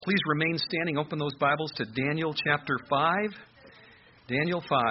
Please remain standing. Open those Bibles to Daniel chapter 5. Daniel 5.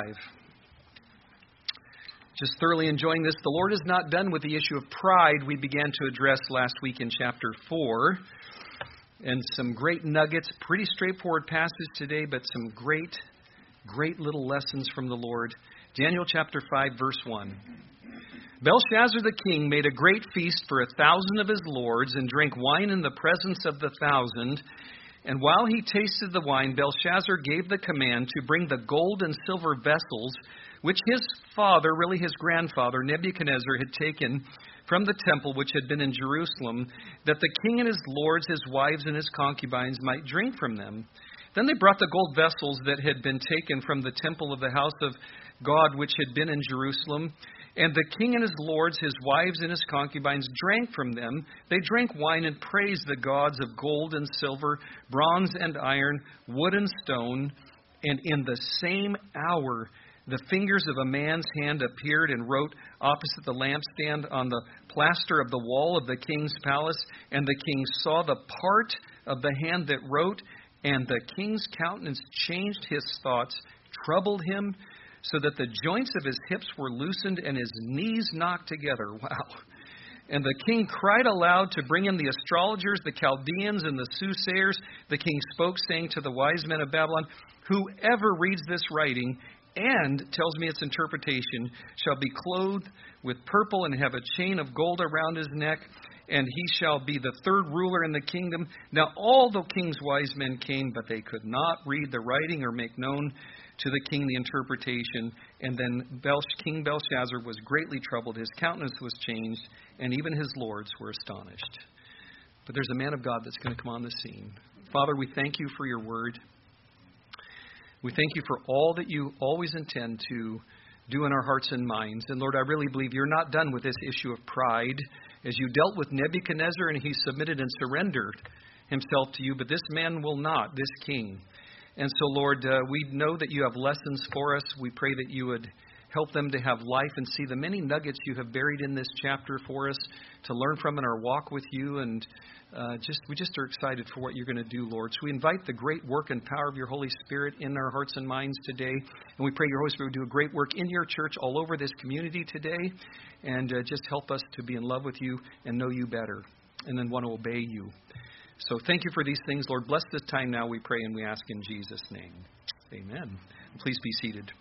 Just thoroughly enjoying this. The Lord is not done with the issue of pride we began to address last week in chapter 4. And some great nuggets. Pretty straightforward passage today, but some great little lessons from the Lord. Daniel chapter 5, verse 1. Belshazzar the king made a great feast for 1,000 of his lords and drank wine in the presence of the 1,000. And while he tasted the wine, Belshazzar gave the command to bring the gold and silver vessels, which his father, really his grandfather, Nebuchadnezzar, had taken from the temple which had been in Jerusalem, that the king and his lords, his wives, and his concubines might drink from them. Then they brought the gold vessels that had been taken from the temple of the house of God which had been in Jerusalem. And the king and his lords, his wives, and his concubines drank from them. They drank wine and praised the gods of gold and silver, bronze and iron, wood and stone. And in the same hour, the fingers of a man's hand appeared and wrote opposite the lampstand on the plaster of the wall of the king's palace. And the king saw the part of the hand that wrote, and the king's countenance changed, his thoughts troubled him, so that the joints of his hips were loosened and his knees knocked together. Wow. And the king cried aloud to bring in the astrologers, the Chaldeans, and the soothsayers. The king spoke, saying to the wise men of Babylon, whoever reads this writing and tells me its interpretation shall be clothed with purple and have a chain of gold around his neck, and he shall be the third ruler in the kingdom. Now all the king's wise men came, but they could not read the writing or make known to the king the interpretation. And then King Belshazzar was greatly troubled. His countenance was changed, and even his lords were astonished. But there's a man of God that's going to come on the scene. Father, we thank you for your word. We thank you for all that you always intend to do in our hearts and minds. And Lord, I really believe you're not done with this issue of pride. As you dealt with Nebuchadnezzar and he submitted and surrendered himself to you, but this man will not, this king. And so, Lord, we know that you have lessons for us. We pray that you would help them to have life and see the many nuggets you have buried in this chapter for us to learn from in our walk with you. And we just are excited for what you're going to do, Lord. So we invite the great work and power of your Holy Spirit in our hearts and minds today. And we pray your Holy Spirit would do a great work in your church all over this community today. And just help us to be in love with you and know you better and then want to obey you. So thank you for these things, Lord. Bless this time now, we pray, and we ask in Jesus' name. Amen. Please be seated.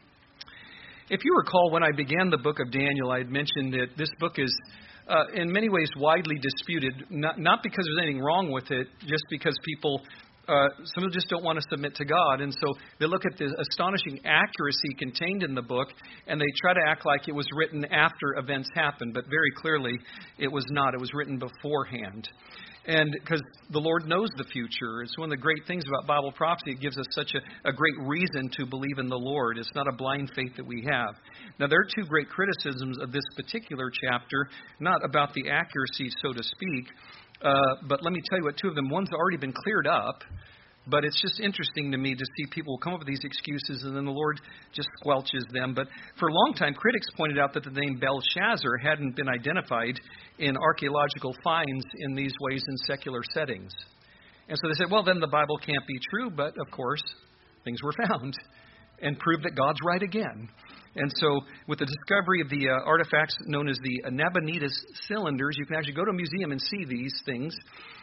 If you recall, when I began the book of Daniel, I had mentioned that this book is in many ways widely disputed, not because there's anything wrong with it, just because people, some of them just don't want to submit to God. And so they look at the astonishing accuracy contained in the book, and they try to act like it was written after events happened. But very clearly, it was not. It was written beforehand. And because the Lord knows the future. It's one of the great things about Bible prophecy. It gives us such a great reason to believe in the Lord. It's not a blind faith that we have. Now, there are two great criticisms of this particular chapter, not about the accuracy, so to speak, but let me tell you what two of them. One's already been cleared up, but it's just interesting to me to see people come up with these excuses and then the Lord just squelches them. But for a long time, critics pointed out that the name Belshazzar hadn't been identified in archaeological finds in these ways in secular settings. And so they said, well, then the Bible can't be true. But, of course, things were found and proved that God's right again. And so with the discovery of the artifacts known as the Nabonidus cylinders, you can actually go to a museum and see these things.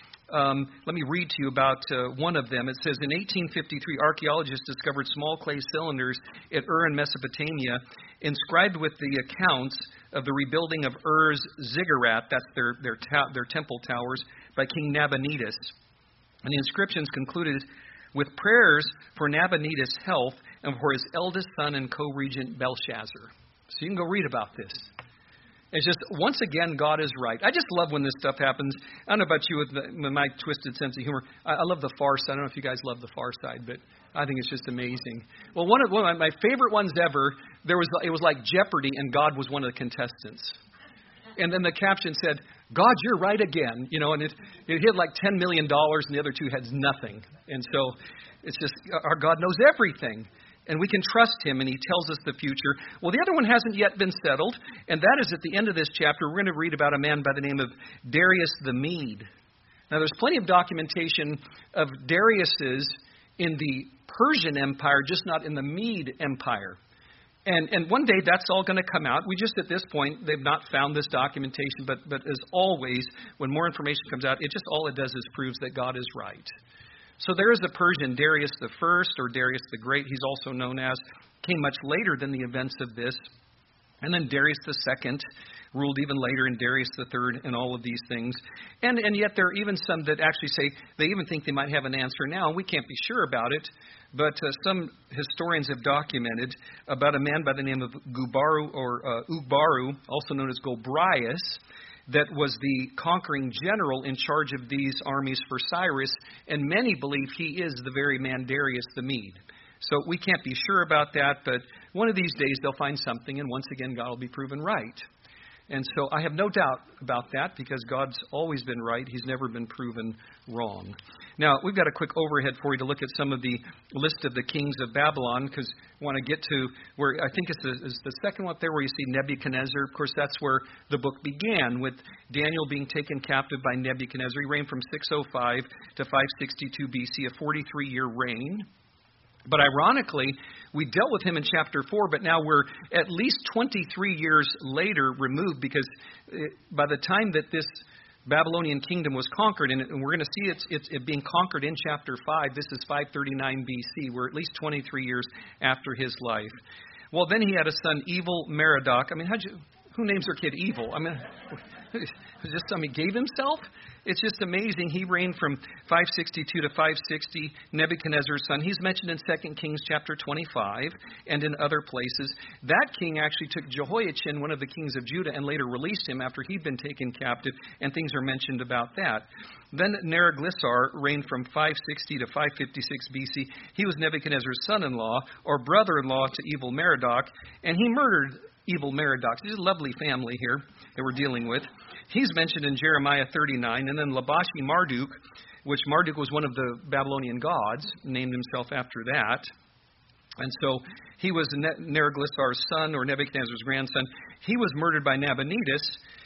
Let me read to you about one of them. It says, in 1853, archaeologists discovered small clay cylinders at Ur in Mesopotamia, inscribed with the accounts of the rebuilding of Ur's ziggurat, that's their temple towers, by King Nabonidus. And the inscriptions concluded with prayers for Nabonidus' health and for his eldest son and co-regent Belshazzar. So you can go read about this. It's just, once again, God is right. I just love when this stuff happens. I don't know about you with my twisted sense of humor. I love The Far Side. I don't know if you guys love The Far Side, but I think it's just amazing. Well, one of my favorite ones ever, it was like Jeopardy, and God was one of the contestants. And then the caption said, God, you're right again. You know, and it hit like $10 million, and the other two had nothing. And so it's just, our God knows everything. And we can trust him, and he tells us the future. Well, the other one hasn't yet been settled, and that is at the end of this chapter. We're going to read about a man by the name of Darius the Mede. Now, there's plenty of documentation of Darius's in the Persian Empire, just not in the Mede Empire. And one day that's all going to come out. We just, at this point, they've not found this documentation, but as always, when more information comes out, all it does is proves that God is right. So there is a Persian, Darius the First, or Darius the Great, he's also known as, came much later than the events of this. And then Darius the Second ruled even later, and Darius the Third, and all of these things. And yet there are even some that actually say they even think they might have an answer now. We can't be sure about it, but some historians have documented about a man by the name of Gubaru, or Ugbaru, also known as Gobryas, that was the conquering general in charge of these armies for Cyrus, and many believe he is the very man Darius the Mede. So we can't be sure about that, but one of these days they'll find something, and once again God will be proven right. And so I have no doubt about that, because God's always been right. He's never been proven wrong. Now, we've got a quick overhead for you to look at some of the list of the kings of Babylon, because I want to get to where I think it's the second one up there where you see Nebuchadnezzar. Of course, that's where the book began, with Daniel being taken captive by Nebuchadnezzar. He reigned from 605 to 562 BC, a 43-year reign. But ironically, we dealt with him in chapter 4, but now we're at least 23 years later removed, because by the time that this Babylonian kingdom was conquered, and we're going to see it being conquered in chapter 5, this is 539 BC. We're at least 23 years after his life. Well, then he had a son, Evil Merodach. I mean, who names their kid Evil? I mean, is this something he gave himself? It's just amazing. He reigned from 562 to 560, Nebuchadnezzar's son. He's mentioned in 2 Kings chapter 25 and in other places. That king actually took Jehoiachin, one of the kings of Judah, and later released him after he'd been taken captive, and things are mentioned about that. Then Neriglissar reigned from 560 to 556 BC. He was Nebuchadnezzar's son-in-law, or brother-in-law to Evil Merodach, and he murdered Evil Merodach. This is a lovely family here that we're dealing with. He's mentioned in Jeremiah 39, and then Labashi Marduk, which Marduk was one of the Babylonian gods, named himself after that. And so he was Neriglissar's son, or Nebuchadnezzar's grandson. He was murdered by Nabonidus.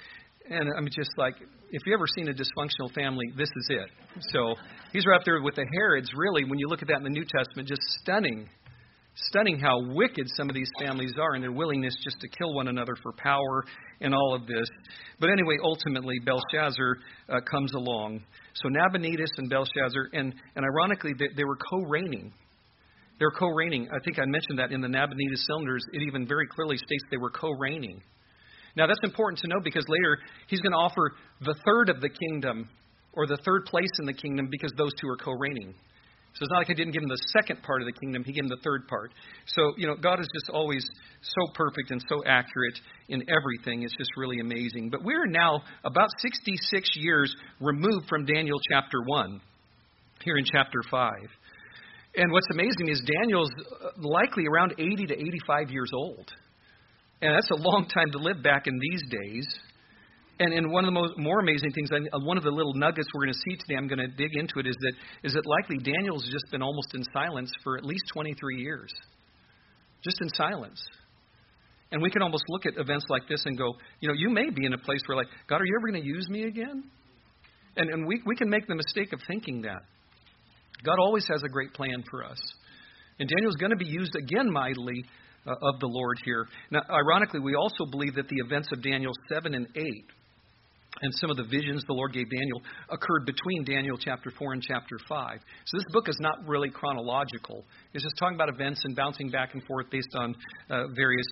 And I'm just like, if you've ever seen a dysfunctional family, this is it. So he's right up there with the Herods, really, when you look at that in the New Testament, just stunning. Stunning how wicked some of these families are, and their willingness just to kill one another for power and all of this. But anyway, ultimately, Belshazzar comes along. So Nabonidus and Belshazzar, and ironically, they were co-reigning. They were co-reigning. I think I mentioned that in the Nabonidus cylinders. It even very clearly states they were co-reigning. Now, that's important to know, because later he's going to offer the third of the kingdom, or the third place in the kingdom, because those two are co-reigning. So it's not like I didn't give him the second part of the kingdom. He gave him the third part. So, God is just always so perfect and so accurate in everything. It's just really amazing. But we're now about 66 years removed from Daniel chapter 1, here in chapter 5. And what's amazing is Daniel's likely around 80 to 85 years old. And that's a long time to live back in these days. And one of the more amazing things, one of the little nuggets we're going to see today, I'm going to dig into it, is that likely Daniel's just been almost in silence for at least 23 years. Just in silence. And we can almost look at events like this and go, you may be in a place where, like, God, are you ever going to use me again? And we can make the mistake of thinking that. God always has a great plan for us. And Daniel's going to be used again mightily of the Lord here. Now, ironically, we also believe that the events of Daniel 7 and 8, and some of the visions the Lord gave Daniel, occurred between Daniel chapter 4 and chapter 5. So this book is not really chronological. It's just talking about events and bouncing back and forth based on various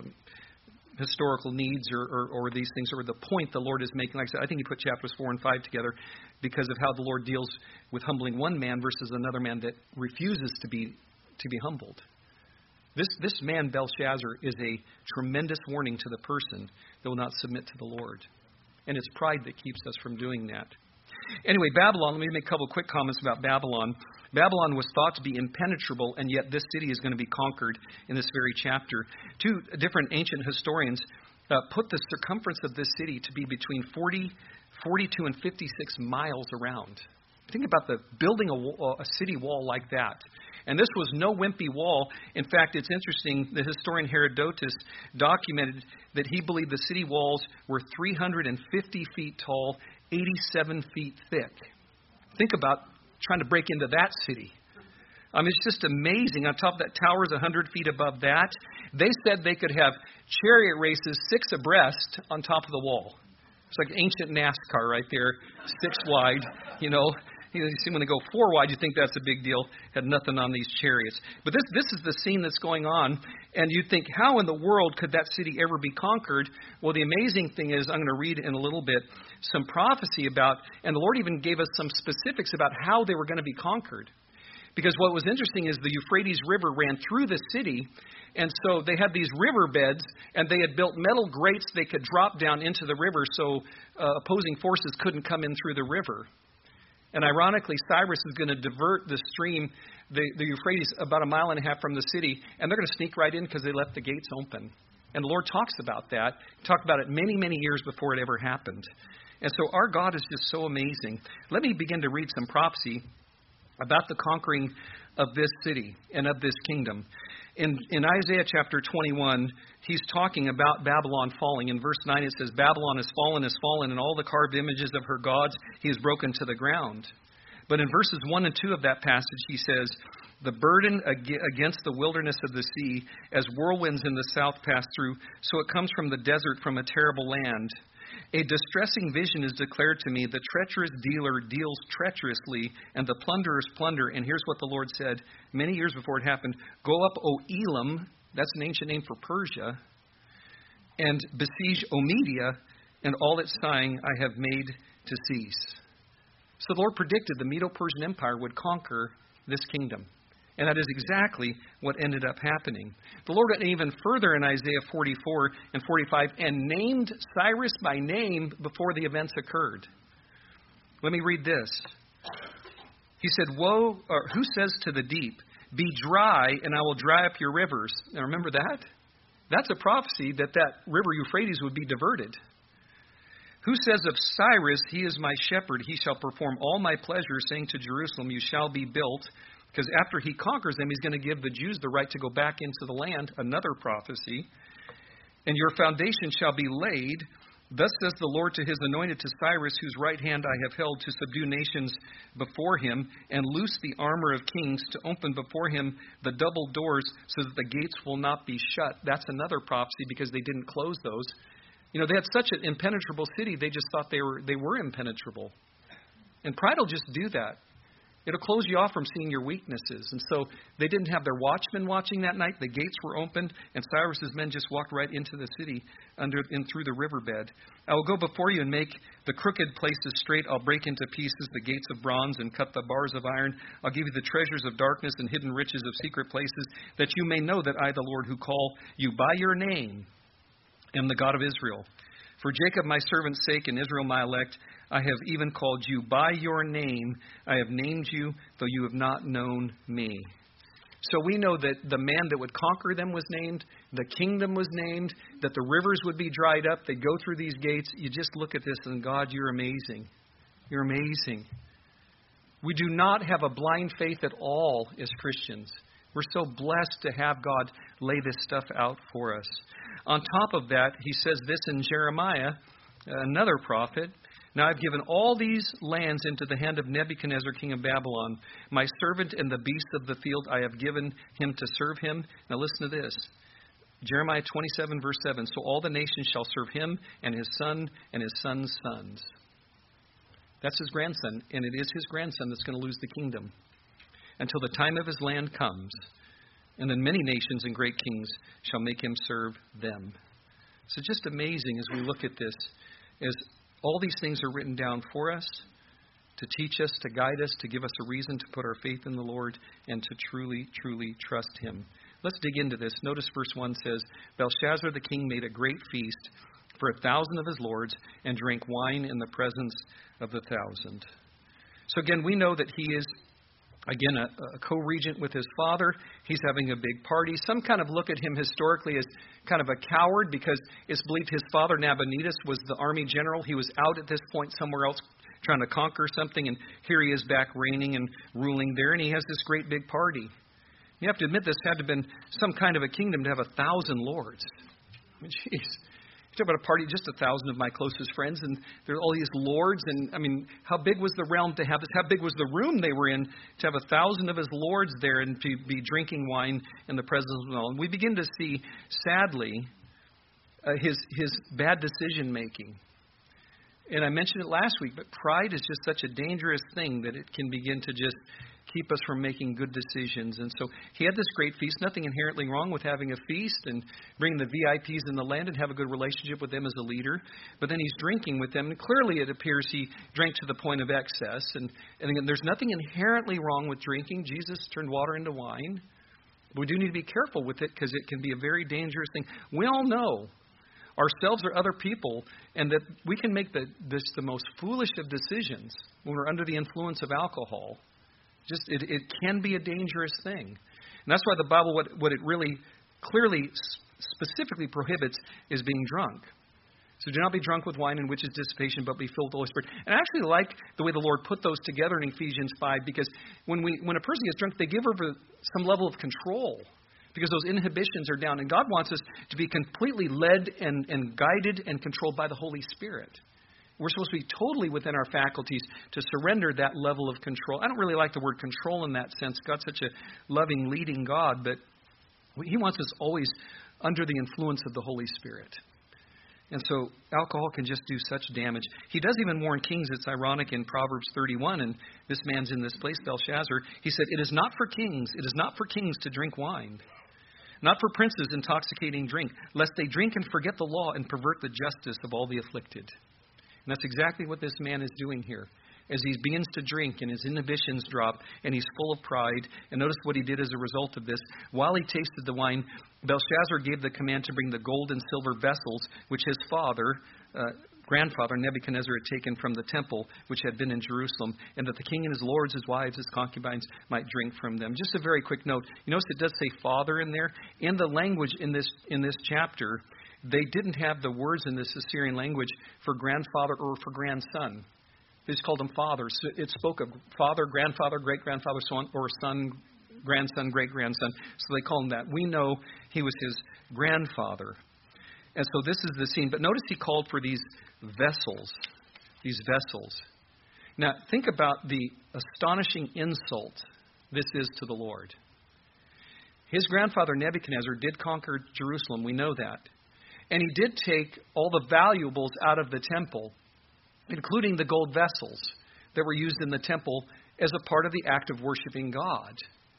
historical needs or these things, or the point the Lord is making. Like I said, I think he put chapters 4 and 5 together because of how the Lord deals with humbling one man versus another man that refuses to be humbled. This man, Belshazzar, is a tremendous warning to the person that will not submit to the Lord. And it's pride that keeps us from doing that. Anyway, Babylon, let me make a couple of quick comments about Babylon. Babylon was thought to be impenetrable, and yet this city is going to be conquered in this very chapter. Two different ancient historians put the circumference of this city to be between 42 and 56 miles around. Think about building a city wall like that. And this was no wimpy wall. In fact, it's interesting, the historian Herodotus documented that he believed the city walls were 350 feet tall, 87 feet thick. Think about trying to break into that city. I mean, it's just amazing. On top of that tower is 100 feet above that. They said they could have chariot races 6 abreast on top of the wall. It's like ancient NASCAR right there, 6 wide, You see, when they go 4 wide, you think that's a big deal. Had nothing on these chariots. But this is the scene that's going on. And you think, how in the world could that city ever be conquered? Well, the amazing thing is, I'm going to read in a little bit some prophecy about, and the Lord even gave us some specifics about how they were going to be conquered. Because what was interesting is the Euphrates River ran through the city, and so they had these riverbeds, and they had built metal grates they could drop down into the river so opposing forces couldn't come in through the river. And ironically, Cyrus is going to divert the stream, the Euphrates, about 1.5 miles from the city, and they're going to sneak right in because they left the gates open. And the Lord talks about that. He talked about it many, many years before it ever happened. And so our God is just so amazing. Let me begin to read some prophecy about the conquering of this city and of this kingdom. In Isaiah chapter 21, he's talking about Babylon falling. In verse 9 it says, Babylon is fallen, and all the carved images of her gods he has broken to the ground. But in verses 1 and 2 of that passage he says, the burden against the wilderness of the sea, as whirlwinds in the south pass through, so it comes from the desert, from a terrible land. A distressing vision is declared to me. The treacherous dealer deals treacherously, and the plunderers plunder. And here's what the Lord said many years before it happened. Go up, O Elam, that's an ancient name for Persia, and besiege, O Media, and all its sighing I have made to cease. So the Lord predicted the Medo-Persian Empire would conquer this kingdom. And that is exactly what ended up happening. The Lord went even further in Isaiah 44 and 45 and named Cyrus by name before the events occurred. Let me read this. He said, "Woe, or who says to the deep, be dry, and I will dry up your rivers." Now remember that? That's a prophecy that river Euphrates would be diverted. Who says of Cyrus, he is my shepherd, he shall perform all my pleasure, saying to Jerusalem, you shall be built. Because after he conquers them, he's going to give the Jews the right to go back into the land, another prophecy. And your foundation shall be laid. Thus says the Lord to his anointed, to Cyrus, whose right hand I have held, to subdue nations before him, and loose the armor of kings, to open before him the double doors, so that the gates will not be shut. That's another prophecy, because they didn't close those. They had such an impenetrable city, they just thought they were impenetrable. And pride will just do that. It'll close you off from seeing your weaknesses. And so they didn't have their watchmen watching that night. The gates were opened, and Cyrus's men just walked right into the city and through the riverbed. I will go before you and make the crooked places straight. I'll break into pieces the gates of bronze and cut the bars of iron. I'll give you the treasures of darkness and hidden riches of secret places, that you may know that I, the Lord, who call you by your name, am the God of Israel. For Jacob my servant's sake and Israel my elect, I have even called you by your name. I have named you, though you have not known me. So we know that the man that would conquer them was named, the kingdom was named, that the rivers would be dried up. They'd go through these gates. You just look at this and, God, you're amazing. You're amazing. We do not have a blind faith at all as Christians. We're so blessed to have God lay this stuff out for us. On top of that, he says this in Jeremiah, another prophet. Now I've given all these lands into the hand of Nebuchadnezzar, king of Babylon. My servant and the beast of the field, I have given him to serve him. Now listen to this. Jeremiah 27, verse 7. So all the nations shall serve him and his son and his son's sons. That's his grandson, and it is his grandson that's going to lose the kingdom until the time of his land comes. And then many nations and great kings shall make him serve them. So just amazing as we look at this, as all these things are written down for us, to teach us, to guide us, to give us a reason to put our faith in the Lord, and to truly, truly trust him. Let's dig into this. Notice verse 1 says, Belshazzar the king made a great feast for 1,000 of his lords, and drank wine in the presence of the 1,000. So again, we know that he is, again, a co-regent with his father. He's having a big party. Some kind of look at him historically as kind of a coward, because it's believed his father, Nabonidus, was the army general. He was out at this point somewhere else trying to conquer something, and here he is back reigning and ruling there, and he has this great big party. You have to admit this had to have been some kind of a kingdom to have 1,000 lords. I mean, jeez. Talk about a party, just 1,000 of my closest friends, and there are all these lords. And I mean, how big was the realm to have this? How big was the room they were in to have 1,000 of his lords there and to be drinking wine in the presence of them all? And we begin to see, sadly, his bad decision making. And I mentioned it last week, but pride is just such a dangerous thing that it can begin to just keep us from making good decisions. And so he had this great feast. Nothing inherently wrong with having a feast and bringing the VIPs in the land and have a good relationship with them as a leader. But then he's drinking with them. And clearly it appears he drank to the point of excess. And again, there's nothing inherently wrong with drinking. Jesus turned water into wine. We do need to be careful with it because it can be a very dangerous thing. We all know ourselves or other people, and that we can make the most foolish of decisions when we're under the influence of alcohol. Just it can be a dangerous thing. And that's why the Bible, what it really clearly specifically prohibits is being drunk. So do not be drunk with wine, in which is dissipation, but be filled with the Holy Spirit. And I actually like the way the Lord put those together in Ephesians 5, because when a person gets drunk, they give over some level of control, because those inhibitions are down. And God wants us to be completely led and guided and controlled by the Holy Spirit. We're supposed to be totally within our faculties to surrender that level of control. I don't really like the word control in that sense. God's such a loving, leading God, but He wants us always under the influence of the Holy Spirit. And so alcohol can just do such damage. He does even warn kings. It's ironic in Proverbs 31, and this man's in this place, Belshazzar. He said, it is not for kings to drink wine, not for princes intoxicating drink, lest they drink and forget the law and pervert the justice of all the afflicted. And that's exactly what this man is doing here. As he begins to drink and his inhibitions drop and he's full of pride. And notice what he did as a result of this. While he tasted the wine, Belshazzar gave the command to bring the gold and silver vessels which his grandfather Nebuchadnezzar had taken from the temple which had been in Jerusalem, and that the king and his lords, his wives, his concubines might drink from them. Just a very quick note. You notice it does say father in there. In the language in this chapter, they didn't have the words in this Assyrian language for grandfather or for grandson. They just called them fathers. So it spoke of father, grandfather, great-grandfather, so on, or son, grandson, great-grandson. So they call him that. We know he was his grandfather. And so this is the scene. But notice he called for these vessels. These vessels. Now, think about the astonishing insult this is to the Lord. His grandfather Nebuchadnezzar did conquer Jerusalem. We know that. And he did take all the valuables out of the temple, including the gold vessels that were used in the temple as a part of the act of worshiping God.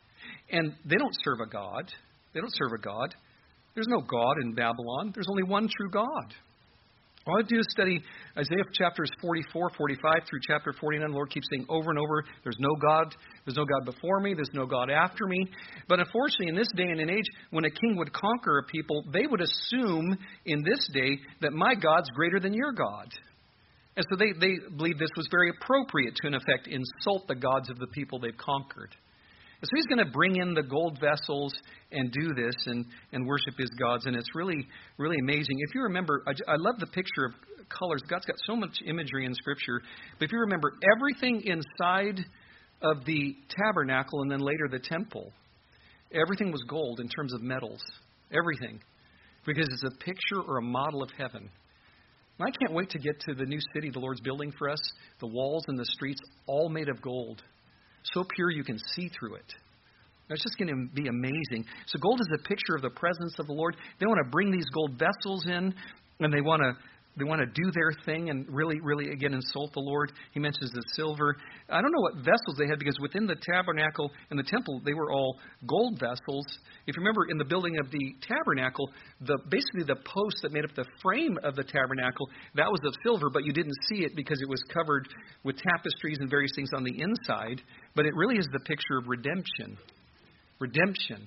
And they don't serve a God. They don't serve a God. There's no God in Babylon. There's only one true God. All I do is study Isaiah chapters 44, 45 through chapter 49. The Lord keeps saying over and over, there's no God. There's no God before me. There's no God after me. But unfortunately, in this day and age, when a king would conquer a people, they would assume in this day that my God's greater than your God. And so they believe this was very appropriate to, in effect, insult the gods of the people they've conquered. And so he's going to bring in the gold vessels and do this and worship his gods. And it's really, really amazing. If you remember, I love the picture of colors. God's got so much imagery in Scripture. But if you remember, everything inside of the tabernacle and then later the temple, everything was gold in terms of metals. Everything. Because it's a picture or a model of heaven. I can't wait to get to the new city the Lord's building for us. The walls and the streets, all made of gold. So pure you can see through it. It's just going to be amazing. So gold is a picture of the presence of the Lord. They want to bring these gold vessels in, and they want to do their thing and really, really, again, insult the Lord. He mentions the silver. I don't know what vessels they had, because within the tabernacle and the temple, they were all gold vessels. If you remember, in the building of the tabernacle, basically the post that made up the frame of the tabernacle, that was of silver, but you didn't see it because it was covered with tapestries and various things on the inside. But it really is the picture of redemption. Redemption.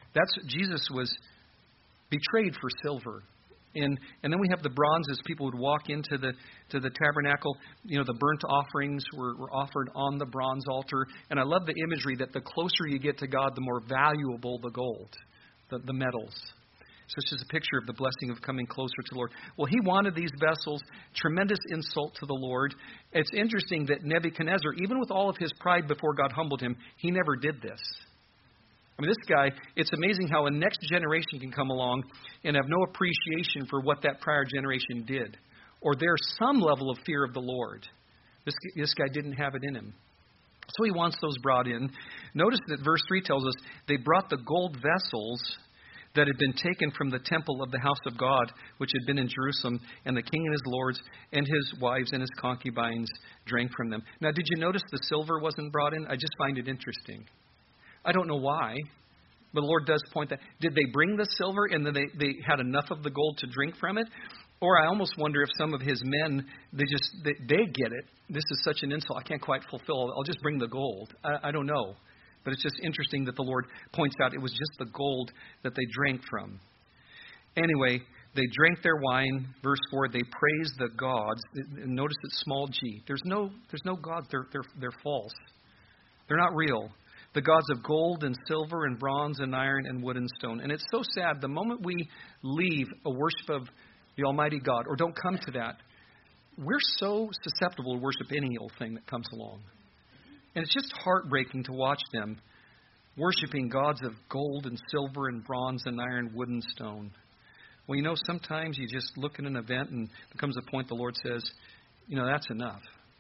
Jesus was betrayed for silver. And then we have the bronze as people would walk into the tabernacle. You know, the burnt offerings were offered on the bronze altar. And I love the imagery that the closer you get to God, the more valuable the gold, the metals. So it's just a picture of the blessing of coming closer to the Lord. Well, he wanted these vessels. Tremendous insult to the Lord. It's interesting that Nebuchadnezzar, even with all of his pride before God humbled him, he never did this. I mean, this guy, it's amazing how a next generation can come along and have no appreciation for what that prior generation did. Or there's some level of fear of the Lord. This guy didn't have it in him. So he wants those brought in. Notice that verse 3 tells us they brought the gold vessels that had been taken from the temple of the house of God, which had been in Jerusalem, and the king and his lords and his wives and his concubines drank from them. Now, did you notice the silver wasn't brought in? I just find it interesting. I don't know why, but the Lord does point that. Did they bring the silver and then they had enough of the gold to drink from it? Or I almost wonder if some of his men, they get it. This is such an insult. I can't quite fulfill. I'll just bring the gold. I don't know. But it's just interesting that the Lord points out it was just the gold that they drank from. Anyway, they drank their wine. Verse 4, they praised the gods. Notice it's small g. There's no gods. They're false. They're not real. The gods of gold and silver and bronze and iron and wood and stone. And it's so sad. The moment we leave a worship of the Almighty God, or don't come to that, we're so susceptible to worship any old thing that comes along. And it's just heartbreaking to watch them worshiping gods of gold and silver and bronze and iron, wood and stone. Well, sometimes you just look at an event and there comes a point the Lord says, that's enough.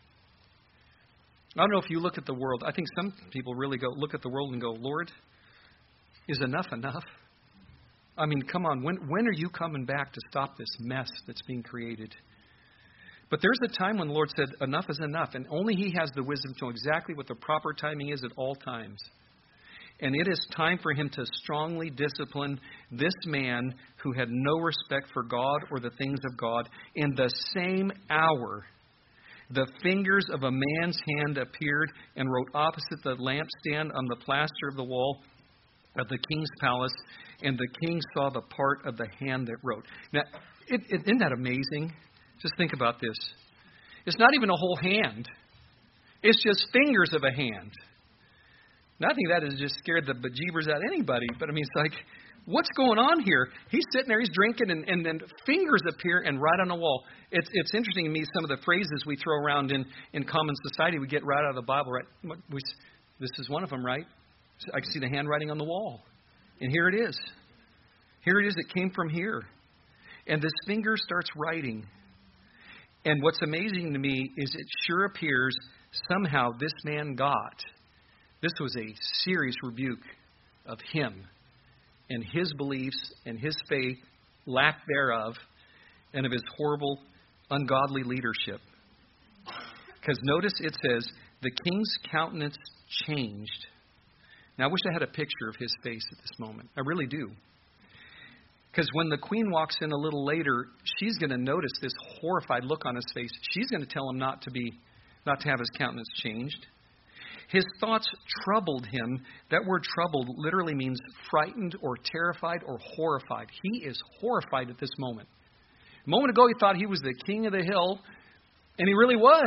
I don't know if you look at the world. I think some people really look at the world and go, Lord, is enough enough? I mean, come on. When are you coming back to stop this mess that's being created? But there's a time when the Lord said, enough is enough. And only He has the wisdom to know exactly what the proper timing is at all times. And it is time for Him to strongly discipline this man who had no respect for God or the things of God. In the same hour, the fingers of a man's hand appeared and wrote opposite the lampstand on the plaster of the wall of the king's palace, and the king saw the part of the hand that wrote. Now, isn't that amazing? Just think about this. It's not even a whole hand. It's just fingers of a hand. Now, I think that has just scared the bejeebers out of anybody. But, it's like, what's going on here? He's sitting there, he's drinking, and then fingers appear and write on the wall. It's interesting to me, some of the phrases we throw around in common society, we get right out of the Bible, right? This is one of them, right? I can see the handwriting on the wall. And here it is. Here it is. It came from here. And this finger starts writing. And what's amazing to me is it sure appears somehow this man this was a serious rebuke of him and his beliefs and his faith, lack thereof, and of his horrible, ungodly leadership. Because notice it says, the king's countenance changed. Now, I wish I had a picture of his face at this moment. I really do. Because when the queen walks in a little later, she's going to notice this horrified look on his face. She's going to tell him not to have his countenance changed. His thoughts troubled him. That word troubled literally means frightened or terrified or horrified. He is horrified at this moment. A moment ago, he thought he was the king of the hill, and he really was,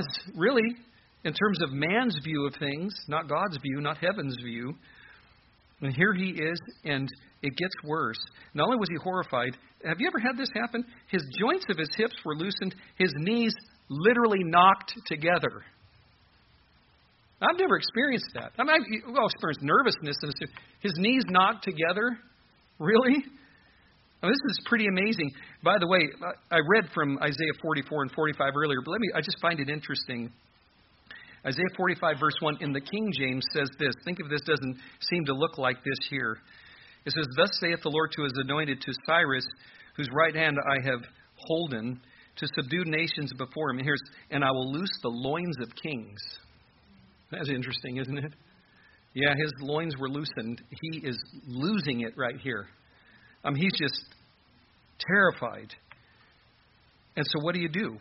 in terms of man's view of things, not God's view, not heaven's view. And here he is, and it gets worse. Not only was he horrified, have you ever had this happen? His joints of his hips were loosened. His knees literally knocked together. I've never experienced that. I've experienced nervousness. And his knees knocked together? Really? This is pretty amazing. By the way, I read from Isaiah 44 and 45 earlier, but I just find it interesting. Isaiah 45 verse 1 in the King James says this. Think if this doesn't seem to look like this here. It says, thus saith the Lord to his anointed, to Cyrus, whose right hand I have holden, to subdue nations before him. And I will loose the loins of kings. That's interesting, isn't it? Yeah, his loins were loosened. He is losing it right here. He's just terrified. And so what do?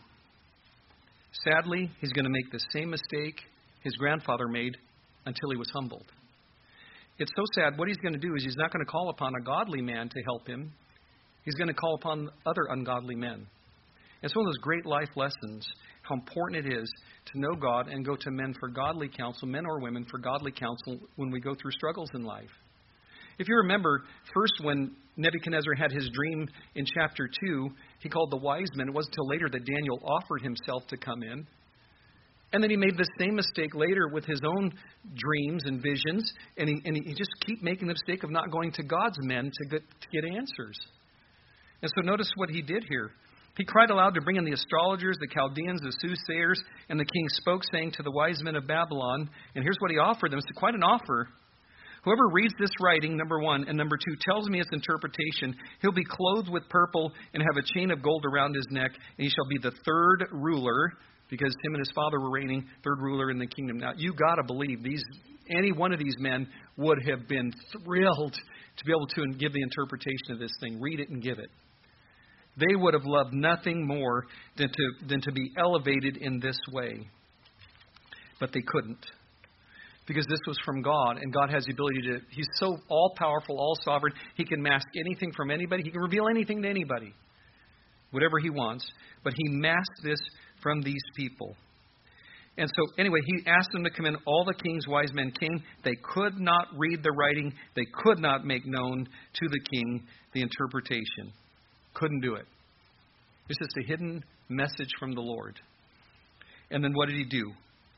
Sadly, he's going to make the same mistake his grandfather made until he was humbled. It's so sad. What he's going to do is he's not going to call upon a godly man to help him. He's going to call upon other ungodly men. It's one of those great life lessons, how important it is to know God and go to men for godly counsel, men or women for godly counsel when we go through struggles in life. If you remember, first when Nebuchadnezzar had his dream in chapter 2, he called the wise men. It wasn't until later that Daniel offered himself to come in. And then he made the same mistake later with his own dreams and visions. And he just keep making the mistake of not going to God's men to get answers. And so notice what he did here. He cried aloud to bring in the astrologers, the Chaldeans, the soothsayers, and the king spoke, saying to the wise men of Babylon, and here's what he offered them. It's quite an offer. Whoever reads this writing, number one, and number two, tells me its interpretation, he'll be clothed with purple and have a chain of gold around his neck, and he shall be the third ruler, because him and his father were reigning, third ruler in the kingdom. Now, you got to believe any one of these men would have been thrilled to be able to give the interpretation of this thing. Read it and give it. They would have loved nothing more than to be elevated in this way. But they couldn't. Because this was from God, and God has the ability to, He's so all-powerful, all-sovereign, He can mask anything from anybody. He can reveal anything to anybody, whatever He wants. But He masked this from these people. And so, anyway, He asked them to come in. All the king's wise men came. They could not read the writing. They could not make known to the king the interpretation. Couldn't do it. It's just a hidden message from the Lord. And then what did He do?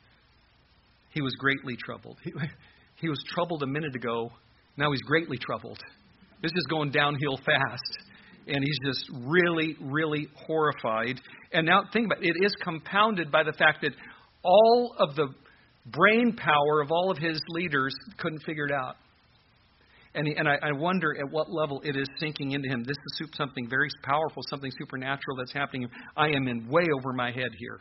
He was greatly troubled. He was troubled a minute ago. Now He's greatly troubled. This is going downhill fast. And He's just really, really horrified. And now think about it. It is compounded by the fact that all of the brain power of all of His leaders couldn't figure it out. And I wonder at what level it is sinking into him. This is something very powerful, something supernatural that's happening. I am in way over my head here.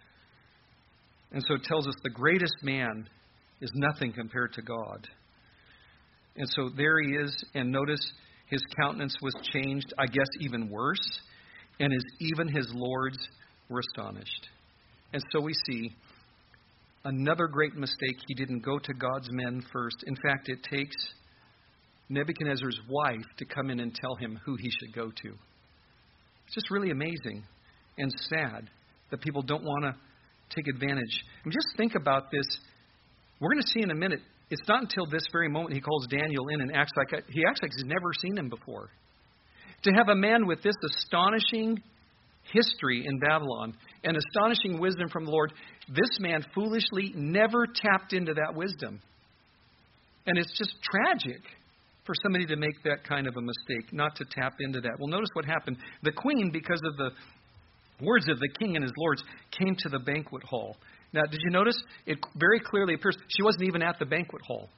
And so it tells us the greatest man is nothing compared to God. And so there he is, and notice his countenance was changed, I guess even worse, and even his lords were astonished. And so we see another great mistake. He didn't go to God's men first. In fact, it takes Nebuchadnezzar's wife to come in and tell him who he should go to. It's just really amazing and sad that people don't want to take advantage. And just think about this. We're going to see in a minute. It's not until this very moment he calls Daniel in and acts like he's never seen him before. To have a man with this astonishing history in Babylon and astonishing wisdom from the Lord, this man foolishly never tapped into that wisdom. And it's just tragic for somebody to make that kind of a mistake, not to tap into that. Well, notice what happened. The queen, because of the words of the king and his lords, came to the banquet hall. Now, did you notice? It very clearly appears she wasn't even at the banquet hall.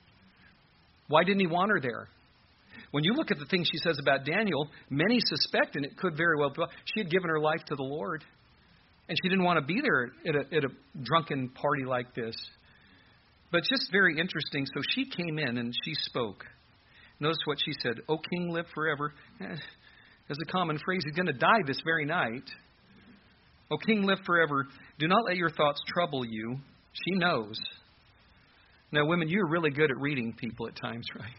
Why didn't he want her there? When you look at the things she says about Daniel, many suspect, and it could very well be, she had given her life to the Lord. And she didn't want to be there at a drunken party like this. But just very interesting. So she came in and she spoke. Notice what she said. "O king, live forever." As a common phrase, he's going to die this very night. "O king, live forever. Do not let your thoughts trouble you." She knows. Now, women, you're really good at reading people at times, right?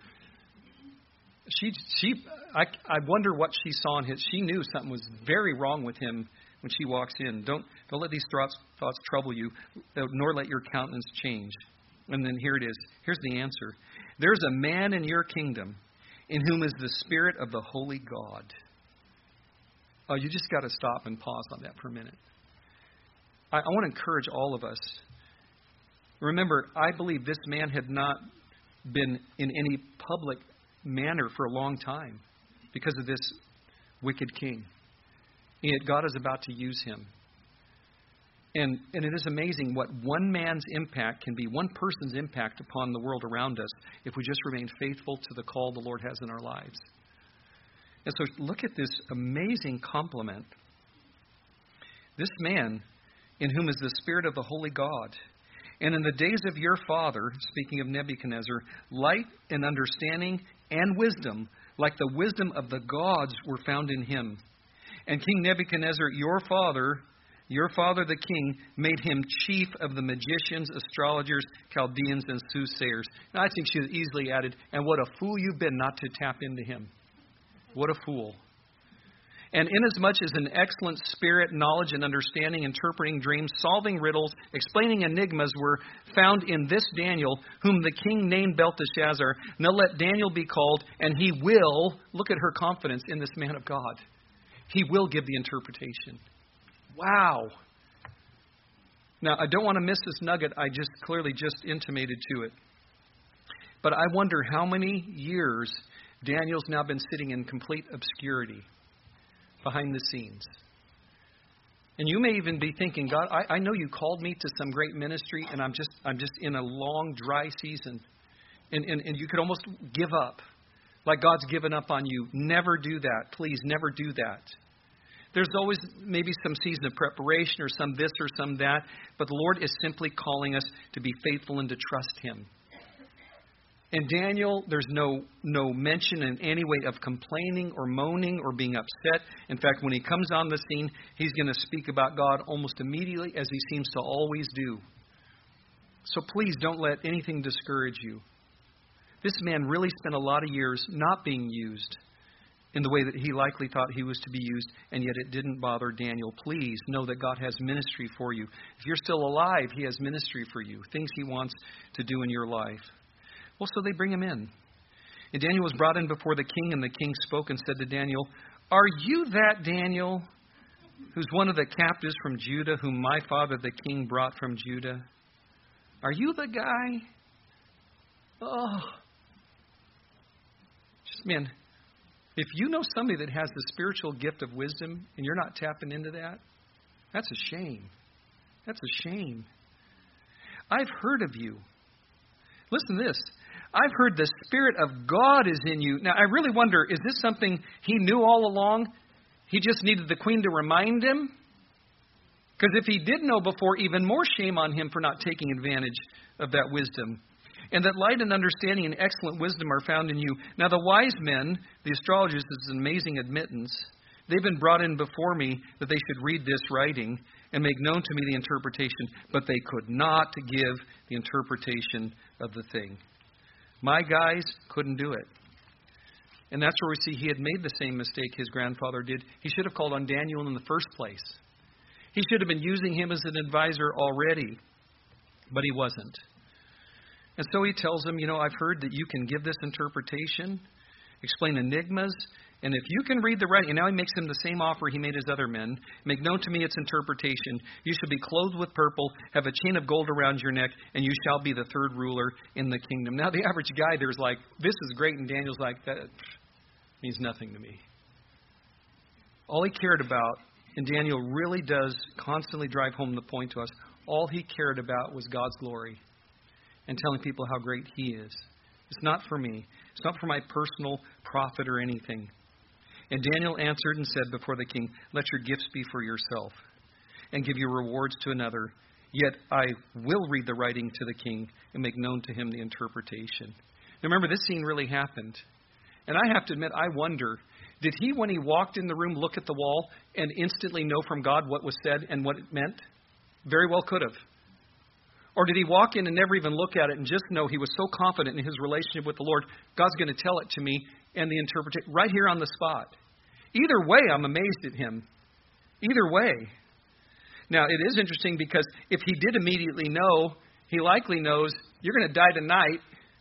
I wonder what she saw in his. She knew something was very wrong with him when she walks in. Don't let these thoughts trouble you, nor let your countenance change. And then here it is. Here's the answer. "There's a man in your kingdom in whom is the Spirit of the Holy God." Oh, you just got to stop and pause on that for a minute. I want to encourage all of us. Remember, I believe this man had not been in any public manner for a long time because of this wicked king. And yet God is about to use him. And it is amazing what one man's impact can be, one person's impact upon the world around us, if we just remain faithful to the call the Lord has in our lives. And so look at this amazing compliment. This man, in whom is the Spirit of the Holy God, and in the days of your father, speaking of Nebuchadnezzar, light and understanding and wisdom, like the wisdom of the gods, were found in him. And King Nebuchadnezzar, your father the king, made him chief of the magicians, astrologers, Chaldeans, and soothsayers. Now, I think she has easily added, and what a fool you've been not to tap into him. What a fool. And inasmuch as an excellent spirit, knowledge, and understanding, interpreting dreams, solving riddles, explaining enigmas were found in this Daniel, whom the king named Belteshazzar, now let Daniel be called, and he will, look at her confidence in this man of God, he will give the interpretation. Wow. Now, I don't want to miss this nugget. I just clearly just intimated to it. But I wonder how many years Daniel's now been sitting in complete obscurity behind the scenes. And you may even be thinking, God, I know you called me to some great ministry, and I'm just in a long, dry season. And you could almost give up, like God's given up on you. Never do that. Please, never do that. There's always maybe some season of preparation or some this or some that, but the Lord is simply calling us to be faithful and to trust Him. In Daniel, there's no mention in any way of complaining or moaning or being upset. In fact, when he comes on the scene, he's going to speak about God almost immediately, as he seems to always do. So please don't let anything discourage you. This man really spent a lot of years not being used in the way that he likely thought he was to be used, and yet it didn't bother Daniel. Please know that God has ministry for you. If you're still alive, He has ministry for you, things He wants to do in your life. Well, so they bring him in. And Daniel was brought in before the king, and the king spoke and said to Daniel, "Are you that Daniel, who's one of the captives from Judah, whom my father the king brought from Judah? Are you the guy?" Oh. Just, man, if you know somebody that has the spiritual gift of wisdom and you're not tapping into that, that's a shame. That's a shame. I've heard of you. Listen to this. I've heard the Spirit of God is in you. Now, I really wonder, is this something he knew all along? He just needed the queen to remind him? Because if he did know before, even more shame on him for not taking advantage of that wisdom. And that light and understanding and excellent wisdom are found in you. Now, the wise men, the astrologers, this is an amazing admittance. They've been brought in before me that they should read this writing and make known to me the interpretation, but they could not give the interpretation of the thing. My guys couldn't do it. And that's where we see he had made the same mistake his grandfather did. He should have called on Daniel in the first place. He should have been using him as an advisor already, but he wasn't. And so he tells him, I've heard that you can give this interpretation, explain enigmas, and if you can read the writing, and now he makes him the same offer he made his other men, make known to me its interpretation. You shall be clothed with purple, have a chain of gold around your neck, and you shall be the third ruler in the kingdom. Now the average guy there's like, this is great, and Daniel's like, that means nothing to me. All he cared about, and Daniel really does constantly drive home the point to us, all he cared about was God's glory and telling people how great He is. It's not for me. It's not for my personal profit or anything. And Daniel answered and said before the king, "Let your gifts be for yourself, and give your rewards to another. Yet I will read the writing to the king and make known to him the interpretation." Now remember, this scene really happened. And I have to admit, I wonder, did he, when he walked in the room, look at the wall and instantly know from God what was said and what it meant? Very well could have. Or did he walk in and never even look at it and just know he was so confident in his relationship with the Lord, God's going to tell it to me and the interpretation right here on the spot? Either way, I'm amazed at him. Either way. Now, it is interesting because if he did immediately know, he likely knows you're going to die tonight.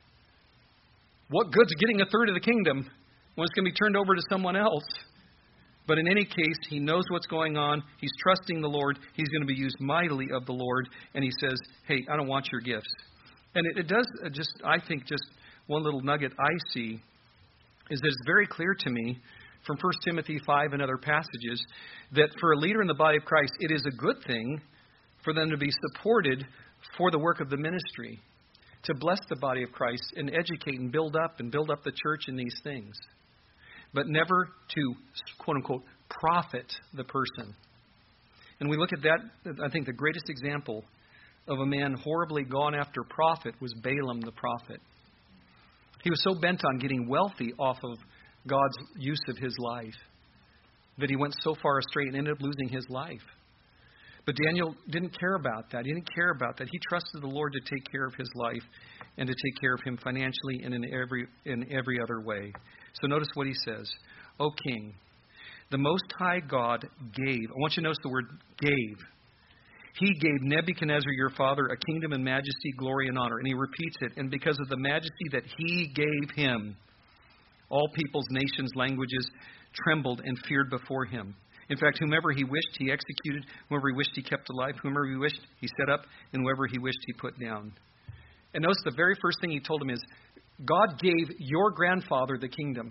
What good's getting a third of the kingdom when it's going to be turned over to someone else? But in any case, he knows what's going on. He's trusting the Lord. He's going to be used mightily of the Lord. And he says, hey, I don't want your gifts. And it does I think just one little nugget I see is that it's very clear to me from 1 Timothy 5 and other passages that for a leader in the body of Christ, it is a good thing for them to be supported for the work of the ministry, to bless the body of Christ and educate and build up the church in these things. But never to, quote unquote, profit the person. And we look at that, I think the greatest example of a man horribly gone after profit was Balaam the prophet. He was so bent on getting wealthy off of God's use of his life that he went so far astray and ended up losing his life. But Daniel didn't care about that. He didn't care about that. He trusted the Lord to take care of his life and to take care of him financially and in every other way. So notice what he says. O king, the Most High God gave. I want you to notice the word gave. He gave Nebuchadnezzar your father a kingdom and majesty, glory and honor. And he repeats it. And because of the majesty that he gave him, all peoples, nations, languages trembled and feared before him. In fact, whomever he wished, he executed. Whomever he wished, he kept alive. Whomever he wished, he set up. And whoever he wished, he put down. And notice the very first thing he told him is, God gave your grandfather the kingdom.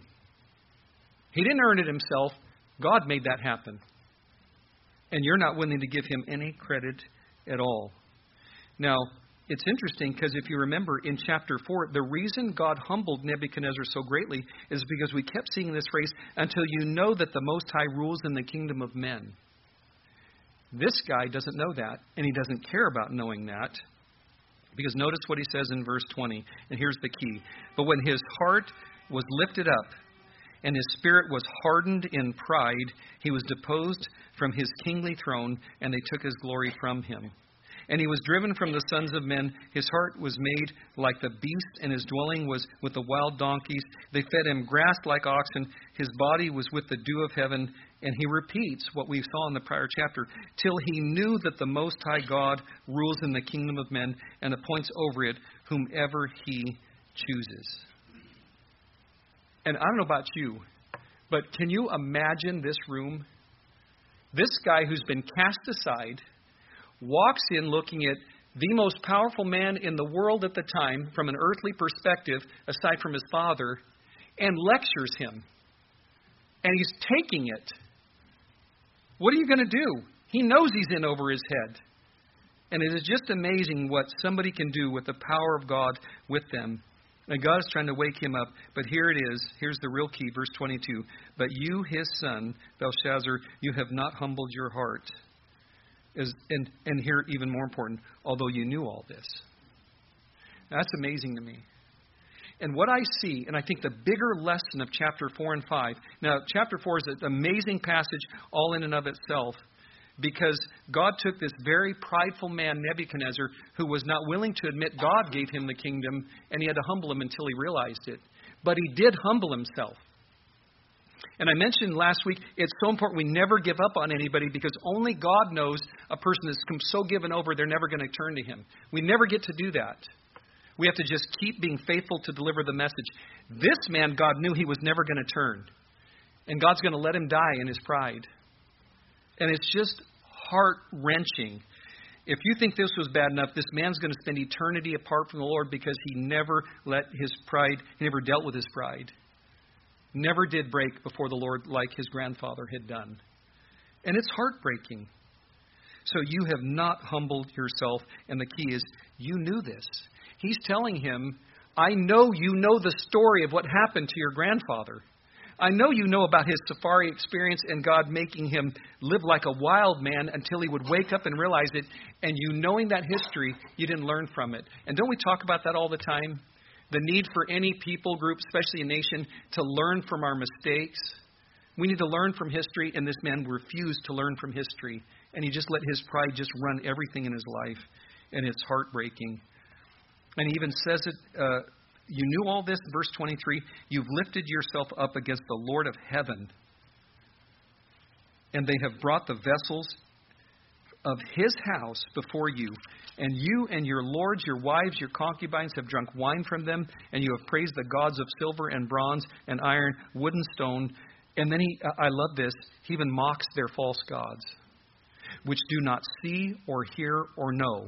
He didn't earn it himself. God made that happen. And you're not willing to give him any credit at all. Now, it's interesting because if you remember in chapter 4, the reason God humbled Nebuchadnezzar so greatly is because we kept seeing this phrase, until you know that the Most High rules in the kingdom of men. This guy doesn't know that, and he doesn't care about knowing that. Because notice what he says in verse 20, and here's the key. But when his heart was lifted up, and his spirit was hardened in pride, he was deposed from his kingly throne, and they took his glory from him. And he was driven from the sons of men. His heart was made like the beast, and his dwelling was with the wild donkeys. They fed him grass like oxen. His body was with the dew of heaven. And he repeats what we saw in the prior chapter, till he knew that the Most High God rules in the kingdom of men and appoints over it whomever he chooses. And I don't know about you, but can you imagine this room? This guy who's been cast aside walks in looking at the most powerful man in the world at the time from an earthly perspective, aside from his father, and lectures him. And he's taking it. What are you going to do? He knows he's in over his head. And it is just amazing what somebody can do with the power of God with them. And God is trying to wake him up. But here it is. Here's the real key, verse 22. But you, his son, Belshazzar, you have not humbled your heart. And here, even more important, although you knew all this. That's amazing to me. And what I see, and I think the bigger lesson of chapter 4 and 5, now chapter 4 is an amazing passage all in and of itself, because God took this very prideful man, Nebuchadnezzar, who was not willing to admit God gave him the kingdom, and he had to humble him until he realized it. But he did humble himself. And I mentioned last week, it's so important we never give up on anybody, because only God knows a person that's so given over they're never going to turn to him. We never get to do that. We have to just keep being faithful to deliver the message. This man, God knew he was never going to turn. And God's going to let him die in his pride. And it's just heart-wrenching. If you think this was bad enough, this man's going to spend eternity apart from the Lord because he never let his pride, he never dealt with his pride. Never did break before the Lord like his grandfather had done. And it's heartbreaking. So you have not humbled yourself. And the key is, you knew this. He's telling him, I know you know the story of what happened to your grandfather. I know you know about his safari experience and God making him live like a wild man until he would wake up and realize it. And you knowing that history, you didn't learn from it. And don't we talk about that all the time? The need for any people group, especially a nation, to learn from our mistakes. We need to learn from history, and this man refused to learn from history. And he just let his pride just run everything in his life. And it's heartbreaking. And he even says it, you knew all this, verse 23, you've lifted yourself up against the Lord of heaven. And they have brought the vessels of his house before you. And you and your lords, your wives, your concubines have drunk wine from them. And you have praised the gods of silver and bronze and iron, wood and stone. And then I love this, he even mocks their false gods, which do not see or hear or know.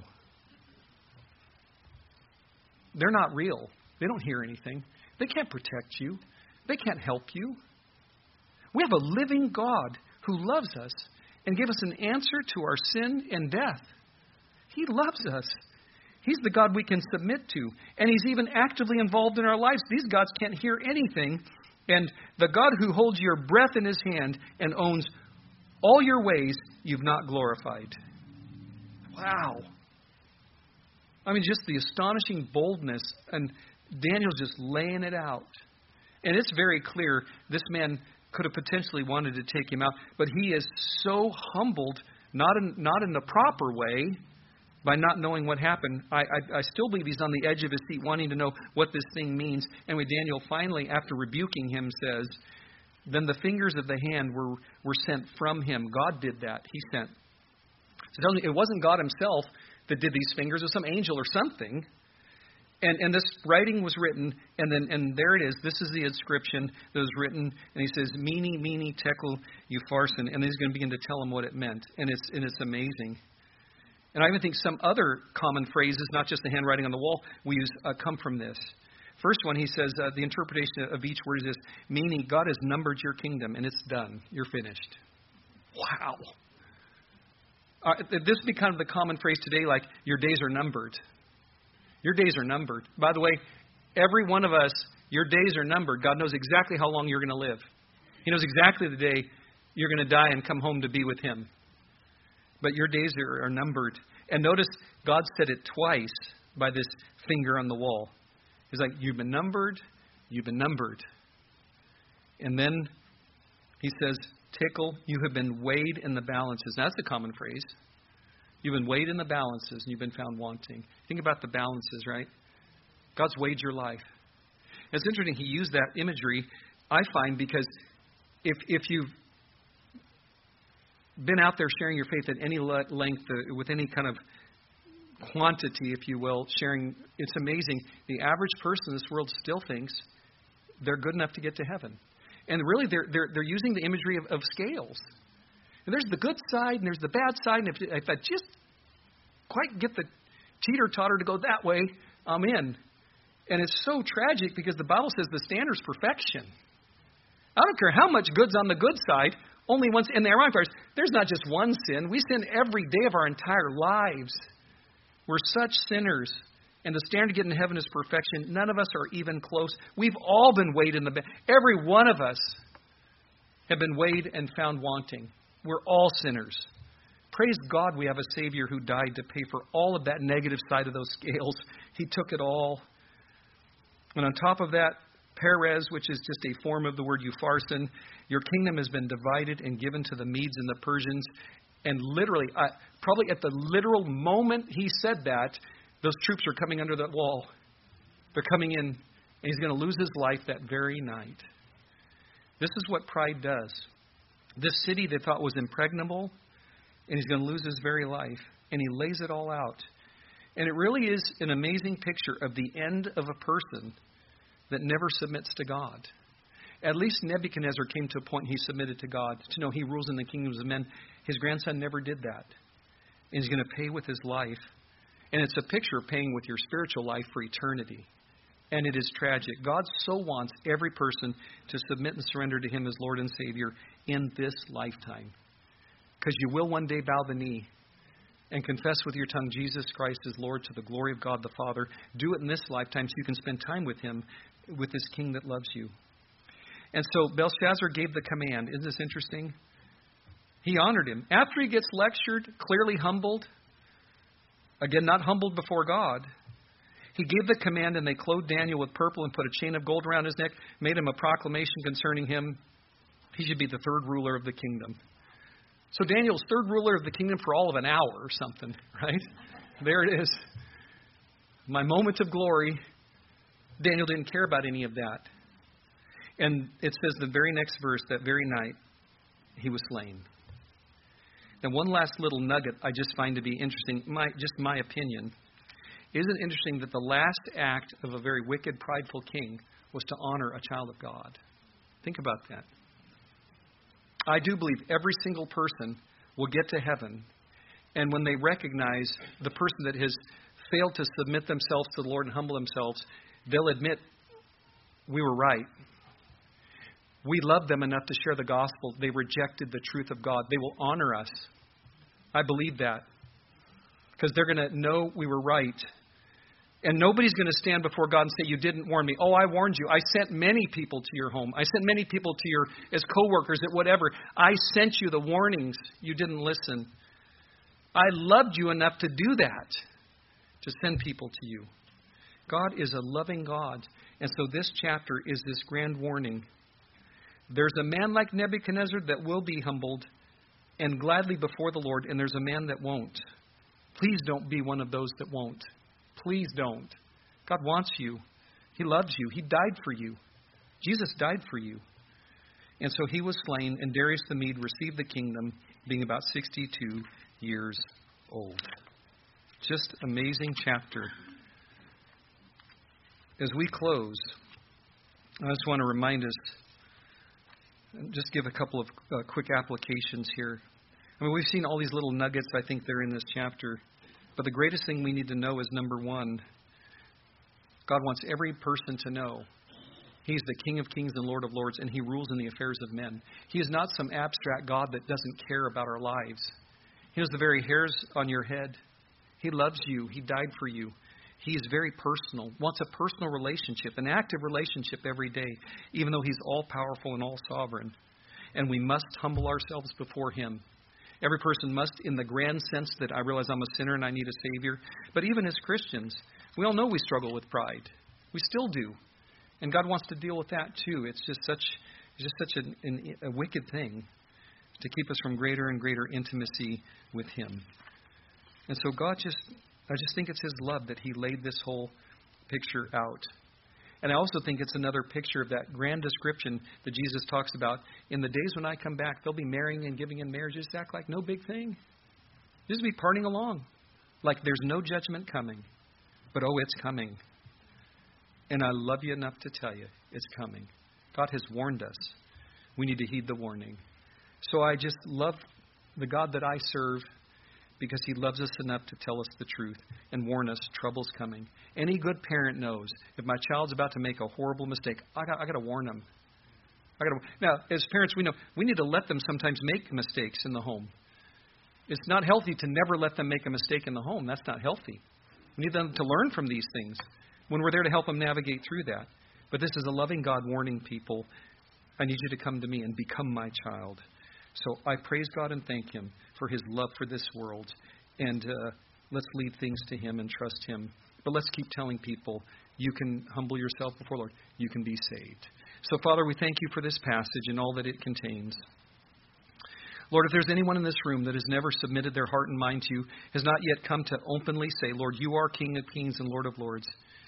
They're not real. They don't hear anything. They can't protect you. They can't help you. We have a living God who loves us and gave us an answer to our sin and death. He loves us. He's the God we can submit to. And he's even actively involved in our lives. These gods can't hear anything. And the God who holds your breath in his hand and owns all your ways, you've not glorified. Wow. I mean, just the astonishing boldness, and Daniel's just laying it out. And it's very clear this man could have potentially wanted to take him out, but he is so humbled, not in the proper way, by not knowing what happened. I still believe he's on the edge of his seat, wanting to know what this thing means. And when Daniel finally, after rebuking him, says, then the fingers of the hand were sent from him. God did that. He sent. So it wasn't God himself that did these fingers. It was some angel or something. And this writing was written, and there it is. This is the inscription that was written, and he says, "Mene, mene, tekel, upharsin," and he's going to begin to tell him what it meant, and it's amazing. And I even think some other common phrases, not just the handwriting on the wall, we use come from this. First one, he says, the interpretation of each word is this: "Meaning, God has numbered your kingdom, and it's done. You're finished." Wow. This would be kind of the common phrase today, like, "Your days are numbered." Your days are numbered. By the way, every one of us, your days are numbered. God knows exactly how long you're going to live. He knows exactly the day you're going to die and come home to be with Him. But your days are numbered. And notice God said it twice by this finger on the wall. He's like, "You've been numbered. You've been numbered." And then He says, "Tekel, you have been weighed in the balances." Now, that's a common phrase. You've been weighed in the balances, and you've been found wanting. Think about the balances, right? God's weighed your life. It's interesting He used that imagery, I find, because if you've been out there sharing your faith at any length, with any kind of quantity, if you will, sharing, it's amazing. The average person in this world still thinks they're good enough to get to heaven. And really, they're using the imagery of scales. And there's the good side, and there's the bad side. And if I just quite get the teeter-totter to go that way, I'm in. And it's so tragic because the Bible says the standard's perfection. I don't care how much good's on the good side. Only once in the ironic part, there's not just one sin. We sin every day of our entire lives. We're such sinners. And the standard to get in heaven is perfection. None of us are even close. We've all been weighed in the bed. Every one of us have been weighed and found wanting. We're all sinners. Praise God we have a Savior who died to pay for all of that negative side of those scales. He took it all. And on top of that, Perez, which is just a form of the word upharsin, your kingdom has been divided and given to the Medes and the Persians. And literally, probably at the literal moment he said that, those troops are coming under that wall. They're coming in, and he's going to lose his life that very night. This is what pride does. This city they thought was impregnable, and he's going to lose his very life. And he lays it all out. And it really is an amazing picture of the end of a person that never submits to God. At least Nebuchadnezzar came to a point he submitted to God, to know He rules in the kingdoms of men. His grandson never did that. And he's going to pay with his life. And it's a picture of paying with your spiritual life for eternity. And it is tragic. God so wants every person to submit and surrender to Him as Lord and Savior in this lifetime. Because you will one day bow the knee and confess with your tongue Jesus Christ is Lord to the glory of God the Father. Do it in this lifetime so you can spend time with Him, with this King that loves you. And so Belshazzar gave the command. Isn't this interesting? He honored him. After he gets lectured, clearly humbled, again, not humbled before God, he gave the command, and they clothed Daniel with purple and put a chain of gold around his neck, made him a proclamation concerning him. He should be the third ruler of the kingdom. So Daniel's third ruler of the kingdom for all of an hour or something, right? There it is. My moment of glory. Daniel didn't care about any of that. And it says the very next verse, that very night, he was slain. Now, one last little nugget I just find to be interesting, my opinion. Isn't it interesting that the last act of a very wicked, prideful king was to honor a child of God? Think about that. I do believe every single person will get to heaven, and when they recognize the person that has failed to submit themselves to the Lord and humble themselves, they'll admit, we were right. We loved them enough to share the gospel. They rejected the truth of God. They will honor us. I believe that. Because they're going to know we were right. And nobody's going to stand before God and say, you didn't warn me. Oh, I warned you. I sent many people to your home. I sent many people to your, as co-workers at whatever. I sent you the warnings. You didn't listen. I loved you enough to do that, to send people to you. God is a loving God. And so this chapter is this grand warning. There's a man like Nebuchadnezzar that will be humbled and gladly before the Lord, and there's a man that won't. Please don't be one of those that won't. Please don't. God wants you. He loves you. He died for you. Jesus died for you. And so he was slain, and Darius the Mede received the kingdom, being about 62 years old. Just amazing chapter. As we close, I just want to remind us, just give a couple of quick applications here. I mean, we've seen all these little nuggets, I think they're in this chapter. But the greatest thing we need to know is, number one, God wants every person to know He's the King of Kings and Lord of Lords, and He rules in the affairs of men. He is not some abstract God that doesn't care about our lives. He knows the very hairs on your head. He loves you. He died for you. He is very personal, wants a personal relationship, an active relationship every day, even though He's all-powerful and all-sovereign. And we must humble ourselves before Him. Every person must, in the grand sense that I realize I'm a sinner and I need a Savior. But even as Christians, we all know we struggle with pride. We still do. And God wants to deal with that too. It's just such a wicked thing to keep us from greater and greater intimacy with Him. And so I just think it's His love that He laid this whole picture out. And I also think it's another picture of that grand description that Jesus talks about. In the days when I come back, they'll be marrying and giving in marriage. Just act like no big thing. Just be partying along. Like there's no judgment coming. But it's coming. And I love you enough to tell you, it's coming. God has warned us. We need to heed the warning. So I just love the God that I serve, because He loves us enough to tell us the truth and warn us trouble's coming. Any good parent knows if my child's about to make a horrible mistake, I got to warn them. Now, as parents, we know we need to let them sometimes make mistakes in the home. It's not healthy to never let them make a mistake in the home. That's not healthy. We need them to learn from these things when we're there to help them navigate through that. But this is a loving God warning people, I need you to come to me and become my child. So I praise God and thank Him for His love for this world. And let's lead things to Him and trust Him. But let's keep telling people, you can humble yourself before the Lord. You can be saved. So, Father, we thank You for this passage and all that it contains. Lord, if there's anyone in this room that has never submitted their heart and mind to You, has not yet come to openly say, Lord, You are King of Kings and Lord of Lords.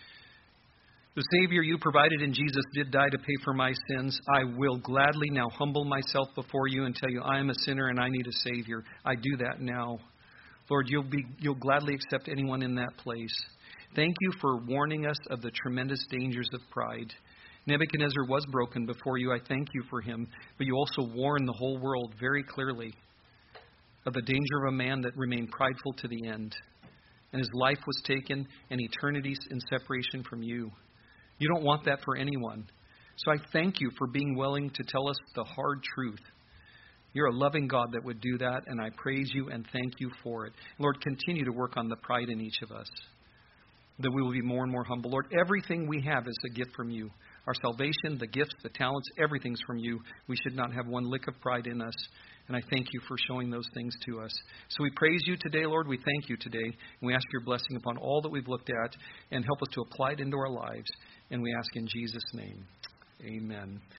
The Savior You provided in Jesus did die to pay for my sins. I will gladly now humble myself before You and tell You I am a sinner and I need a Savior. I do that now. Lord, You'll gladly accept anyone in that place. Thank You for warning us of the tremendous dangers of pride. Nebuchadnezzar was broken before You. I thank You for him. But You also warn the whole world very clearly of the danger of a man that remained prideful to the end. And his life was taken, and eternity's in separation from You. You don't want that for anyone. So I thank You for being willing to tell us the hard truth. You're a loving God that would do that, and I praise You and thank You for it. Lord, continue to work on the pride in each of us, that we will be more and more humble. Lord, everything we have is a gift from You. Our salvation, the gifts, the talents, everything's from You. We should not have one lick of pride in us. And I thank You for showing those things to us. So we praise You today, Lord. We thank You today. And we ask Your blessing upon all that we've looked at and help us to apply it into our lives. And we ask in Jesus' name. Amen.